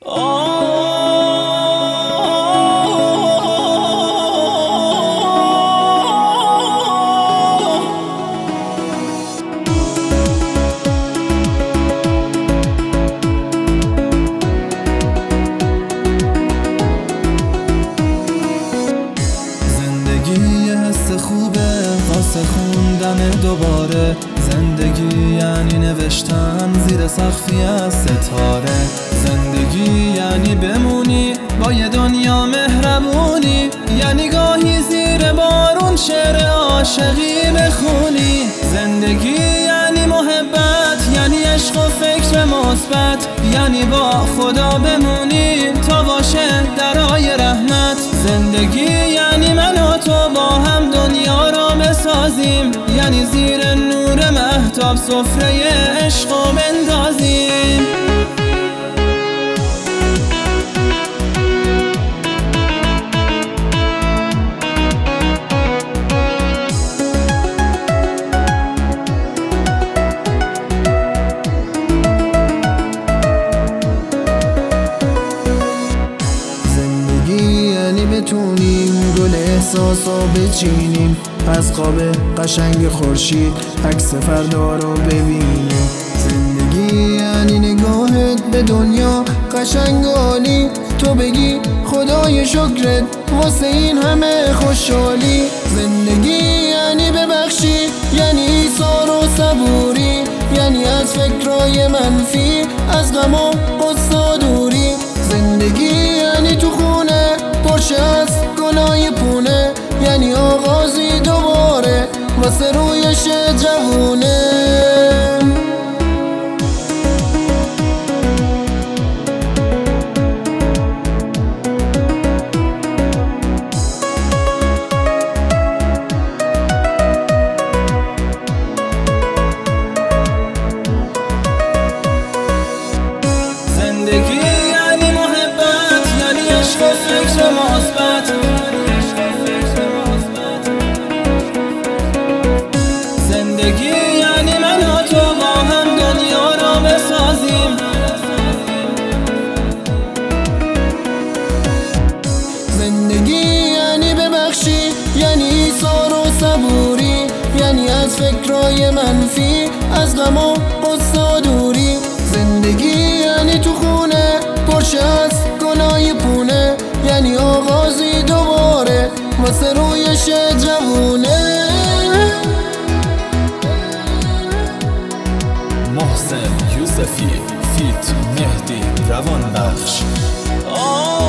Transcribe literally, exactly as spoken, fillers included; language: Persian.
زندگی حس خوبه واسه خوندن دوباره. زندگی یعنی نوشتن زیر سقفی از ستاره. زندگی یعنی بمونی با یه دنیا مهربونی، یعنی گاهی زیر بارون شعر عاشقی بخونی. زندگی یعنی محبت، یعنی عشق و فکر مثبت، یعنی با خدا بمونی تا باشه درای رحمت. زندگی یعنی من و تو با هم دنیا را بسازیم، یعنی زیر نور مهتاب سفره عشق و بندازیم. بتونیم گل احساسا بچینیم، از خواب قشنگ خورشید عکس فردا رو ببینیم. زندگی یعنی نگاهت به دنیا قشنگ و عالی، تو بگی خدای شکرت واسه این همه خوشحالی. زندگی یعنی ببخشی، یعنی ایثار و صبوری، یعنی از فکرای منفی، از غم و غصه دوری. زندگی یعنی تو خونه پرشه از گلای پونه، یعنی آغازی دوباره واسه رویش جوونه. زندگی یعنی محبت، یعنی عشق و فکر مثبت. زندگی یعنی من و تو با هم دنیا را بسازیم. زندگی یعنی ببخشی، یعنی ایثار و صبوری، یعنی از فکرای منفی، از غم و غصه دوری. زندگی یعنی تو خونه پرشه از گلای پونه، یعنی آغازی دوباره واسه رویش جوونه. محسن یوسفی فیت مهدی روان بخش.